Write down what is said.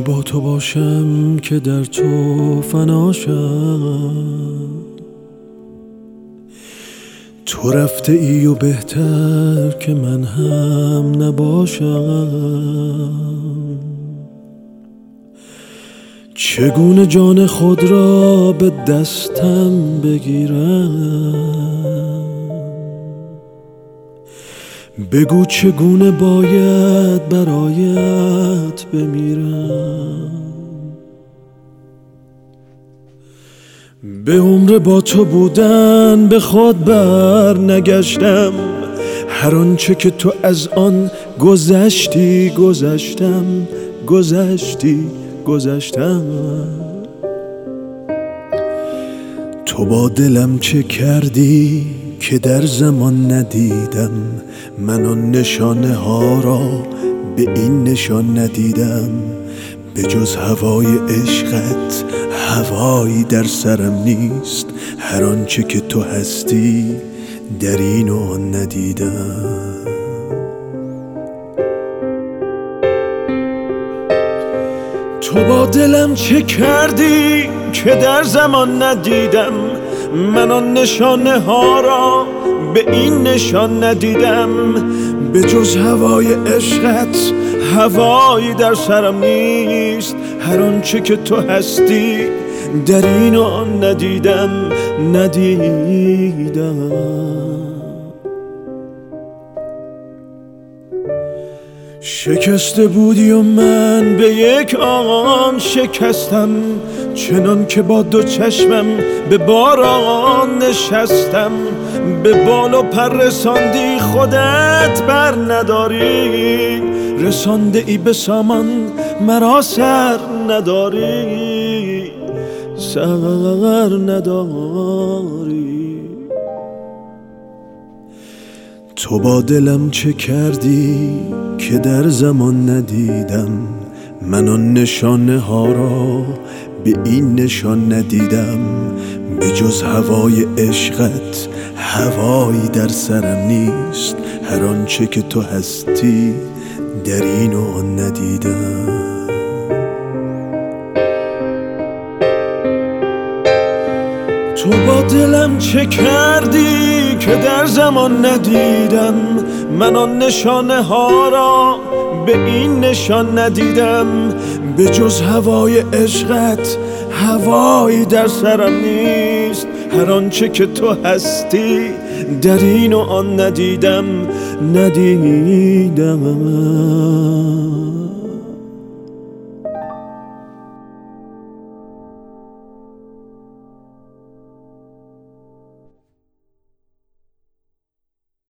با تو باشم که در تو فناشم، تو رفته ای و بهتر که من هم نباشم. چگونه جان خود را به دستم بگیرم؟ بگو چگونه باید برایت بمیرم؟ به عمر با تو بودن به خود بر نگشتم، هر آنچه که تو از آن گذشتی گذشتم. تو با دلم چه کردی که در زمان ندیدم؟ من آن نشانه ها را به این نشان ندیدم. به جز هوای عشقت هوایی در سرم نیست، هر آنچه که تو هستی در این و آن ندیدم. تو با دلم چه کردی که در زمان ندیدم؟ من آن نشانه ها را به این نشان ندیدم. به جز هوای عشقت هوایی در سرم نیست، هر آنچه که تو هستی در این و آن ندیدم. شکسته بودی و من به یک آن شکستم، چنان که با دو چشمم به باران نشستم. به بال و پر رساندی خودت بر نداری، رسانده ای به سامان مرا سر نداری. تو با دلم چه کردی که در زمان ندیدم؟ من آن نشانه ها را به این نشان ندیدم. به جز هوای عشقت هوایی در سرم نیست، هر آنچه که تو هستی در این و آن ندیدم. تو با دلم چه کردی که در زمان ندیدم؟ من آن نشانه ها را به این نشان ندیدم. به جز هوای عشقت هوایی در سرم نیست، هر آنچه که تو هستی در این و آن ندیدم.